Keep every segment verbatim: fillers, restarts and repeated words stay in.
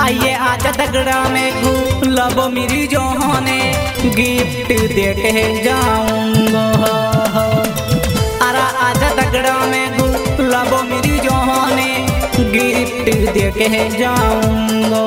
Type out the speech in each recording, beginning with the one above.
आइए आजा दगड़ा में गुलाबो मेरी जोहने गिफ्ट दे के जाऊंगा। अरा आजा दगड़ा में गुलाबो मेरी जोहने गिफ्ट दे के जाऊंगा।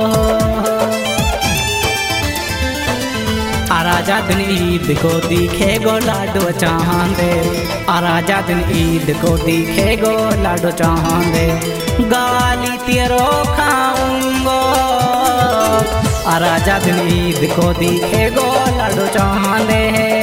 आराजा दिन ईद को दिखे गो लाडो चांदे, आराजा दिन ईद को दिखे गो लाडो चांदे, गाली तेरो खाऊंगो। आराजा दिन ईद को दिखे गो लाडो चांदे।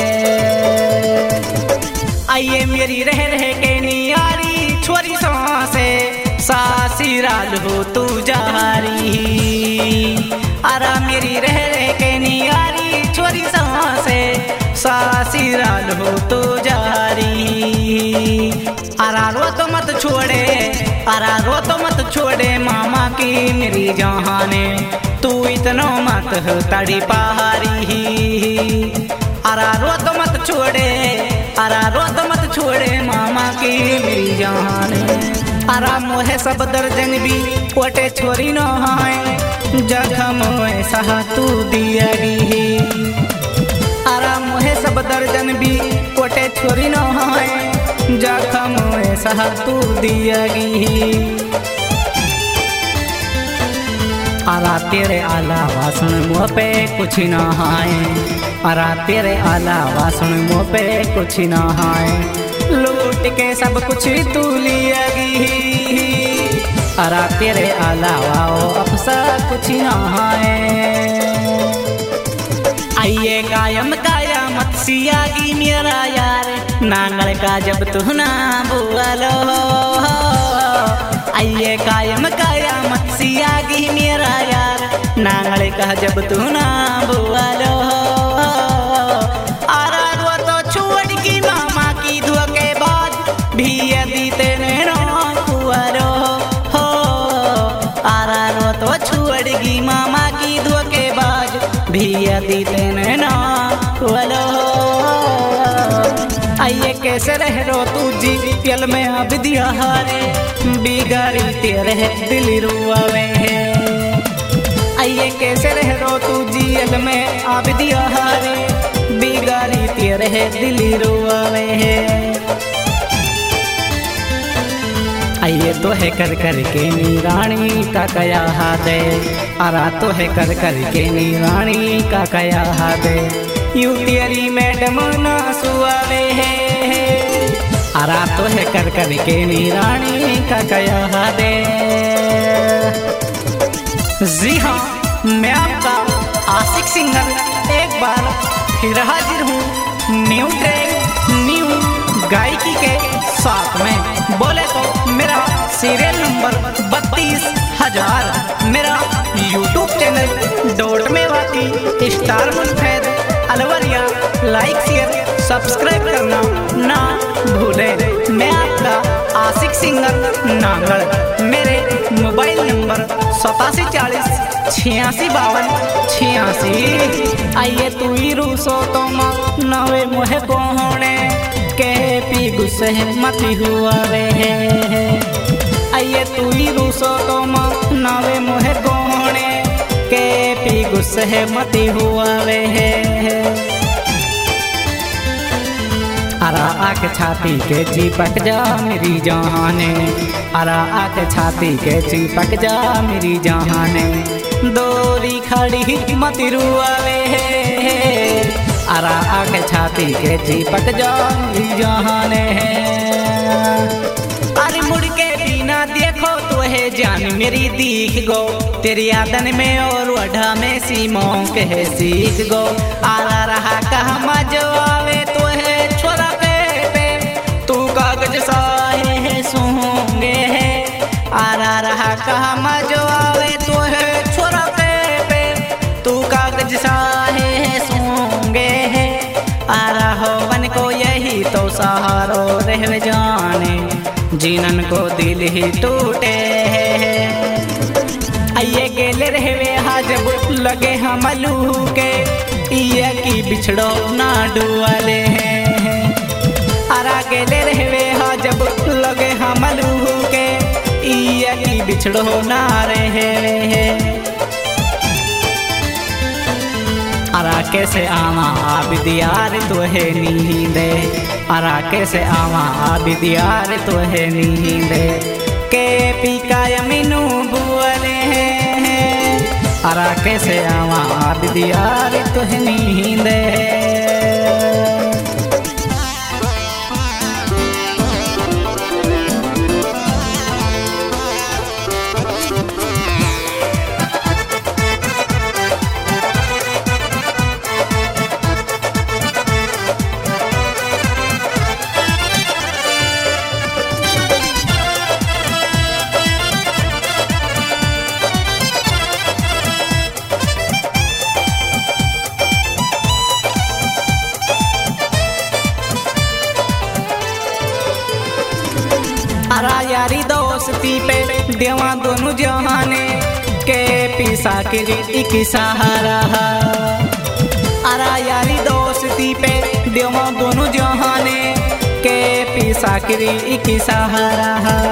आइए मेरी रह रह के नियारी छोरी सांसे सासी राल हो तू जारी। आरा मेरी रह रह के नियारी छोरी सांसे सासी राल हो तो जारी। अरा रो तो मत छोड़े, अरा रो तो मत छोड़े मामा की मेरी जहाने, तू इतना मत तड़ी पहाड़ी। अरा रो तो मत छोड़े, अरा रो तो मत छोड़े मामा की मेरी जहाने। अरा मोहे सब दर्जन भी कोटे छोरी न हाय, जखम ऐसा तू दिया दी। आरा मोहे सब दर्जन भी कोटे छोरी न हाय, जखम ऐसा तू दिया गी। आरा तेरे अलावा सुन मुँह पे कुछ न हाय, आरा तेरे अलावा सुन मुँह पे कुछ न हाय, लूट के सब कुछ तू लिया गी। अरा तेरे अलावा ओ अफसर कुछ न हाय। आइए कायम कायामत सियागी मेरा यार, नांगल का जब तू ना बोलो। आइए कायम कायामत सियागी मेरा यार, नांगल का जब तू ना बोलो। आरा रो तो छोड़ की मामा की दुआ के बाद भी यदि तेरे रो हो। आरा रो तो छोड़ की मामा की दुआ के बाद भी यदि तेरे ना बोलो। आइए कैसे रह रो तू जी पियल में अब दिया हारे, बिगाड़ी तेरे दिल रुआवे है। आइए कैसे रह रो तू जियल में अब दिया हारे, बिगाड़ी तेरे दिल रुआवे है। आइए तो है कर कर के नी रानी का कया हादे, आरा तो है कर कर के नी रानी का कया हादे, यू तेरी मैडम ना सुआवे है। आरा तो है कर कर के नी रानी का कया हादे। जी हाँ, मैं आपका आशिक सिंगर एक बार फिर हाजिर हूँ न्यू ट्रैक न्यू गायकी के साथ में। बोले तो मेरा सीरियल नंबर बत्तीस हजार, मेरा यूट्यूब चैनल डोट में वाती स्टार मुनफेद अलवरिया, लाइक शेयर सब्सक्राइब करना ना भूले। मैं आपका आशिक सिंगर नांगल, मेरे मोबाइल नंबर सतासी चालीस छियासी बावन छियासी। आइए तू ही रूसो तो नवे मोहे कोहने के पी गुस्से मती हुआ वे है। आइए तू ही रूसो तो नवे मोहे कोहने के पी गुस्से मती हुआ वे है। अरा आके छाती के चिपक जा मेरी जहाने, अरा आके छाती के चिपक जा मेरी जहाने, दोरी खड़ी मत रुआवे है। अरा आके छाती के चिपक जा मेरी जहाने। अरे मुड़ के बिना देखो तो है जान मेरी दीख गो, तेरी आदन में और वढ़ा में सीमों के सीख गो। आरा रहा कहा मजो आवे तो है छोरा पे पे, तू कागज साहे है सूंगे है। आरा रहा कहा मजो आवे तो है छोरा पे पे, तू कागज साहे है सूंगे है। आरा हो बन को यही तो सहारो रह जाने, जीनन को दिल ही टूटे है। आइए गेले रहवे हा जब लगे हम लू के, ये की बिछड़ो ना डुआले हैं। आरा गेले रहवे हा जब लगे हम लू के, ये की बिछड़ो ना रहे हैं। अरा कैसे आवा आबिदियार तो है नींदे, अरा कैसे आवा आबिदियार तो है नींदे, के पीका यमीनू बुअले हैं, अरा कैसे आवा आबिदियार तो है नींदे। अरा यारी दोस्ती पे देवा दोनों जहाने, के पीसा के एक सहारा। अरा यारी दोस्ती पे देवा दोनों जहाने, के पीसा के एक सहारा।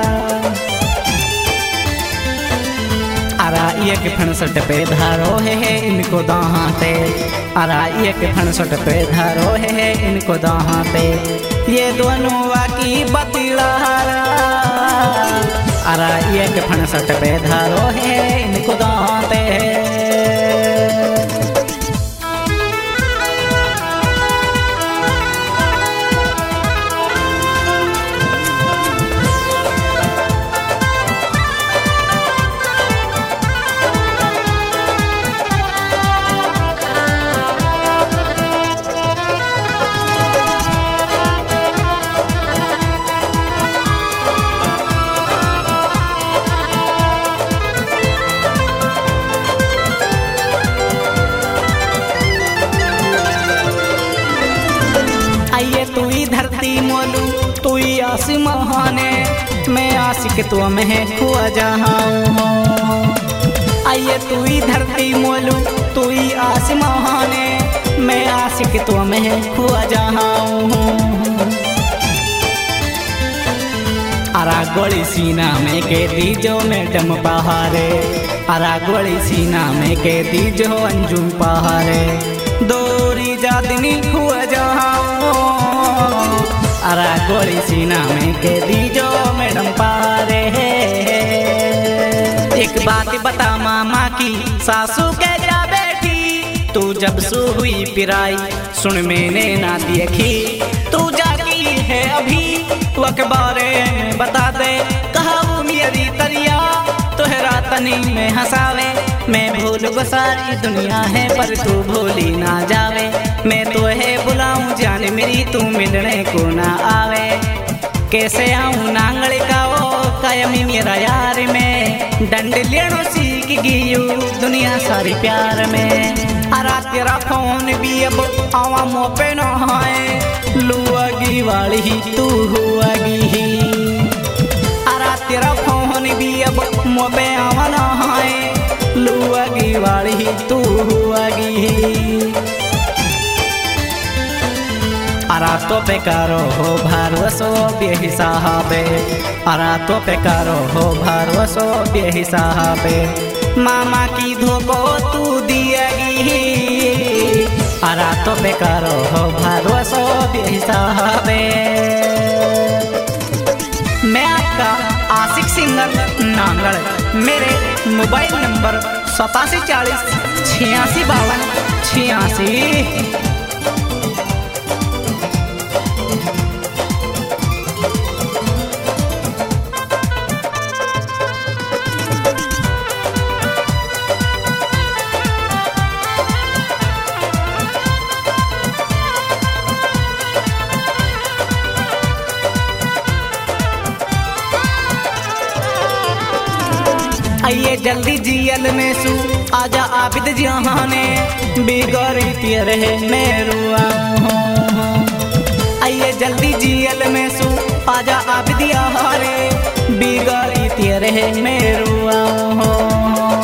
अरा एक फणसट पे धारो है इनको दाहाते, अरा एक फणसट पे धारो है इनको दाहाते, ये दोनों वाकी बतिलारा। अरा एक फणसट पे धारो है इनको दाहाते। आइए तू ही धरती मोलू तू ही आसमाने, मैं आशिक तो मैं खुआ जहां। आइए तू ही धरती मोलू तू ही आसमाने, मैं आशिक तो मैं खुआ जहां। अरा गोली सीना में के दी जो मैडम पहारे, अरा गोली सीना में के दी जो अंजुम पहारे, दोरी जादनी हुआ जहां। अरा गोली सीना में के दी जो मैडम पारे। एक बात बता मामा की सासू के जा बैठी, तू जब सो हुई पिराई सुन मैंने ना देखी, तू जागी है अभी वक बारे में बता दे, कहा वो मेरी तरिया तोहरा तनी में हंसावे, मैं भूल गो सारी दुनिया है पर तू भूली ना जावे, मैं तो है बुलाऊं जान मेरी तू मिलने को ना आवे, कैसे आऊं नांगल का वो कायमी मेरा यार में, डंड लेनो सीख गियू दुनिया सारी प्यार में। अरा तेरा फोन भी अब आवा मोपे न है, लुआगी वाली ही तू हुआगी ही। अरा तेरा फोन भी अब मोपे आवा न है, लुआगी वाली ही तू हुआगी ही। अरा तो पे करो हो भरोसो बेहिसाबे, अरा तो पे करो हो भरोसो बेहिसाबे, मामा की धोको तू दिएगी, अरा तो पे करो हो भरोसो बेहिसाबे। मैं आपका आशिक सिंगर नांगल, मेरे मोबाइल नंबर सतासी चालीस छियासी बावन छियासी। आइए जल्दी जियल में सू आजा आबिद जहाने, बिगड़ी तियर है मेरू आऊं। आइए जल्दी जियल में सू आजा आबिद जहाने, बिगड़ी तियर है मेरू आऊं।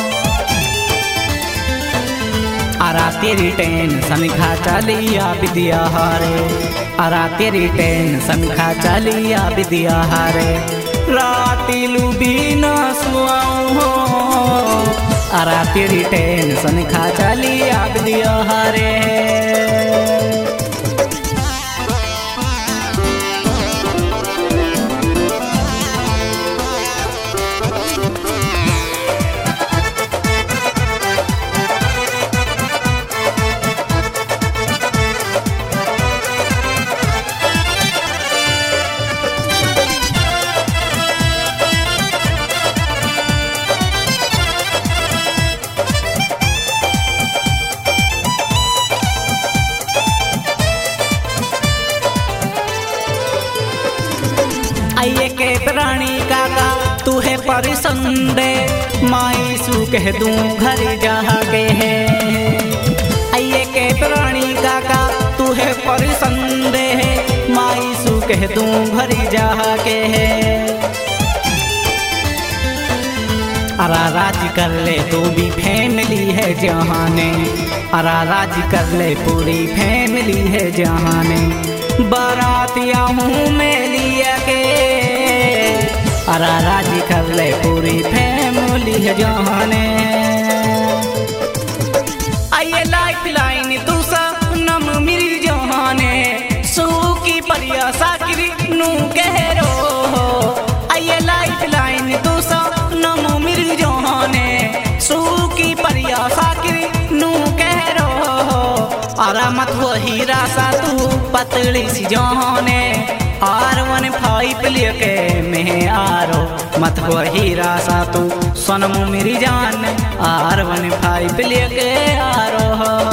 अरा तेरी टेंशन खा चली आबिद जहारे, अरा तेरी टेंशन खा चली आबिद जहारे, राती लुबी ना सुआऊं हो, अरा तेरी टेंशन खा चली आग दियो हारे। आइए के प्राणी काका तू है परिसंदे माई सू कह दूं घर जाके है। आइए के प्राणी काका तू है परिसंदे माई सू कह दूं घर जाके है। अरा राज कर ले तू भी फैमिली है जहाने, अरा राज कर ले पूरी फैमिली है जहाने। बारातिया हूँ मैं लिया के अरा राजी कर ले पूरी फैमिली है जहाने। आइए लाइफ लाइन तू सनम मेरी जहाने सू की परिया साकिरी नू कह रो। आइए लाइफ लाइन तू सनम मेरी जहाने सू की परिया साकिरी नू कह रो। अरा मत वो हीरा सा तू पतली सी जहाने आर वन फाइव लेके मैं आरो। मत वो हीरा सा तू सोनम मेरी जान आर वन फाइव लेके आरो।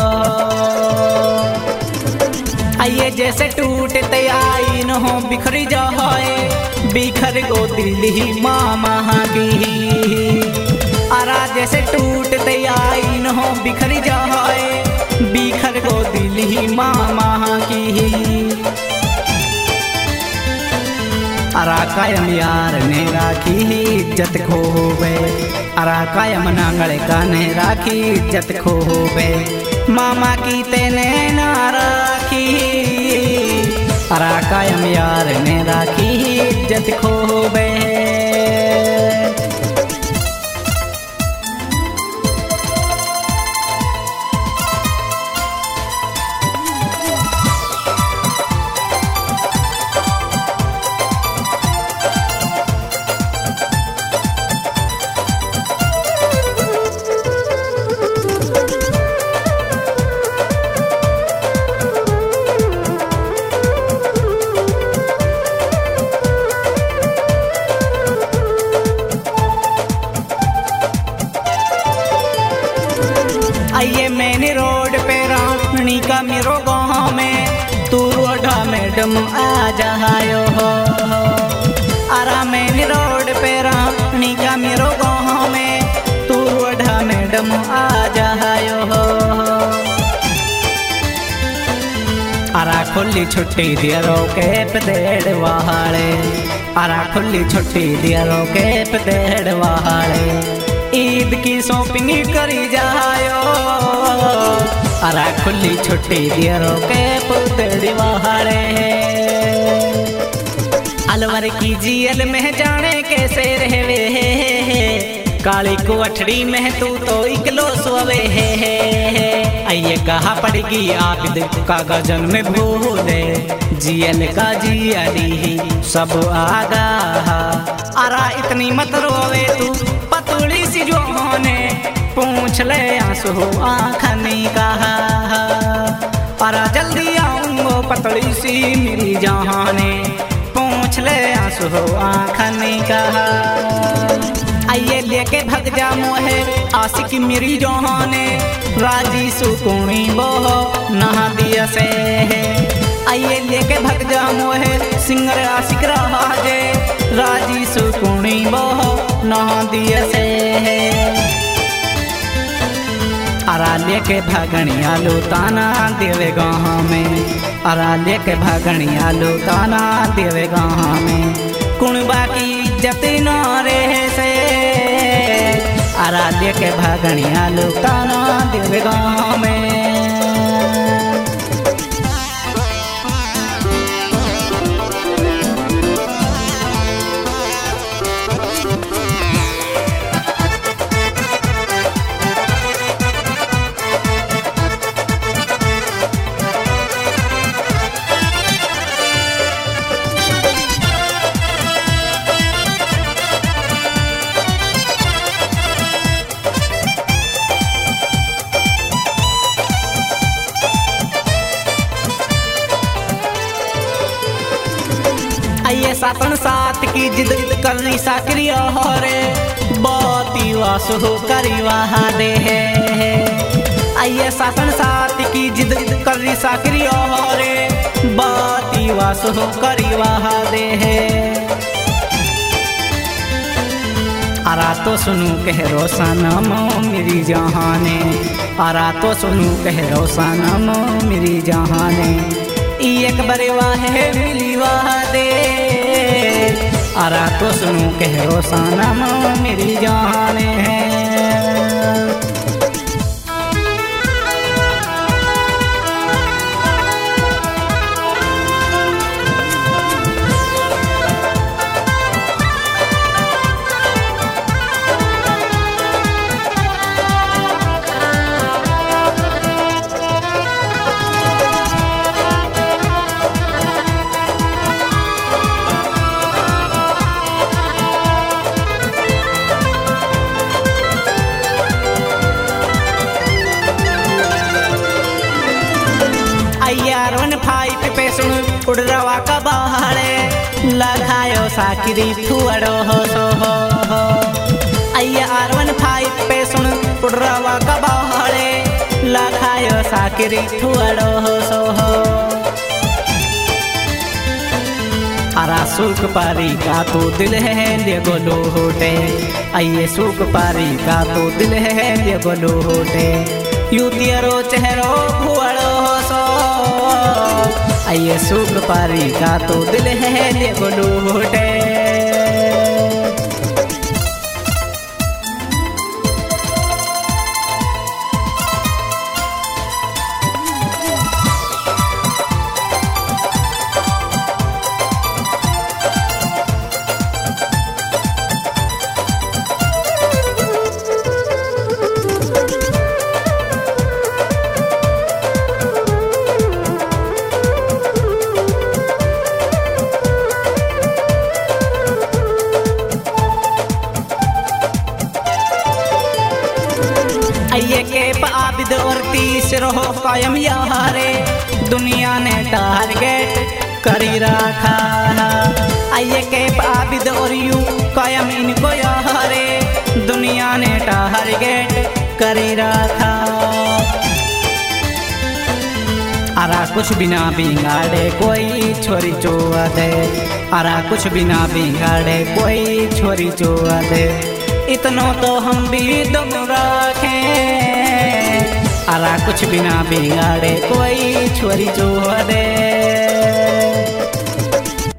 आइए जैसे टूटते आई न हो बिखरी जाए बिखर गो दिल्ली मामा की। अरा जैसे टूटते आई न हो बिखरी जाए बिखर गो दिल्ली मामा की। अरा कायम यार ने राखी इज्जत खोवे, अरा कायम नांगल का ने राखी इज्जत खोवे। मामा की तेने ना राखी अरा कायम यार ने राखी इज्जत खोवे। आइए मैंने रोड पे रानी का मेरो गाँव में तू रोडा मैडम आ जायो हो। अरा मैंने रोड पे रानी का मेरो गाँव में तू रोडा मैडम आ जायो हो। अरा खुली छुट्टी दिया रोके पदेड़ वाले, अरा खुली छुट्टी दिया रोके पदेड़ वाले। ईद की शॉपिंग करी जायो अरा खुली छुट्टी दिया रोके पुतड़ी वाले। अलवर की जीएल में जाने कैसे रहवे काली को अठड़ी में तू तो इकलो सोवे है। आइए कहा पड़ेगी आबिद का गजन में भूले जीएल का जियली सब आगा। अरा इतनी मत रोवे तू पतली सी जो होने पूछ ले आंसू आँखनी कहा। अरा जल्दी आऊंगो पतली सी मेरी जहाने पूछ ले आंसू आँखनी कहा। आइए लेके भग जा मोहे आशिक मेरी जहाने राजी सुकूनी बोहो नहा दिया से। आइए लेके भग जा मोहे सिंगर आशिक रहा जे राजी सुकूनी बोहो नहा दिया से। अरा लेके भागणिया लो ताना देवे गाँव में, अरा लेके भागणिया लो ताना देवे गाँव में। कुणबा की इज्जत न रहे से अरा लेके भागणिया लो ताना देवे गाँव में। सातन सात की जिद करनी साकरी रे बाती वास हो करी वहा दे है। आइए सातन सात की जिद करनी साकरी रे बाती वास हो करी वहा दे है। आरा तो सुनू कह रोसनम मेरी जहाने, आरा तो सुनू कह रोसनम मेरी जहाने, एक बारे वाहे मिली वाह दे। आरा तो सुनू कह रोसनम मेरी जहाने है। आर वन फाइव पे सुन उड़ रवा का बहाड़े लगायो साकरी थुअड़ो हो सो हो हो। आइया आर वन फाइव पे सुन उड़ रवा का बहाड़े लगायो साकरी थुअड़ो हो सो हो। आरा सुख पारी का तो दिल है ले गोलो होटे, आइए सुख पारी का तो दिल है ले गोलो होटे, यू तेरो चेहरो भुअड़ो हो सो। आइए सुख पारी का तो दिल है ले गोलो होटे। आइए के आबिद और तीसरो कायम यारे दुनिया ने टारगेट करी रखा। आइए के आबिद और यू कायम इनको यारे दुनिया ने टारगेट करी रखा। आरा कुछ बिना बिगाड़े कोई छोरी चोआ दे, आरा कुछ बिना बिगाड़े कोई छोरी चोआ दे, इतनो तो हम भी दम रखें। आरा कुछ बिना बिगाड़े कोई छोरी चोआ दे।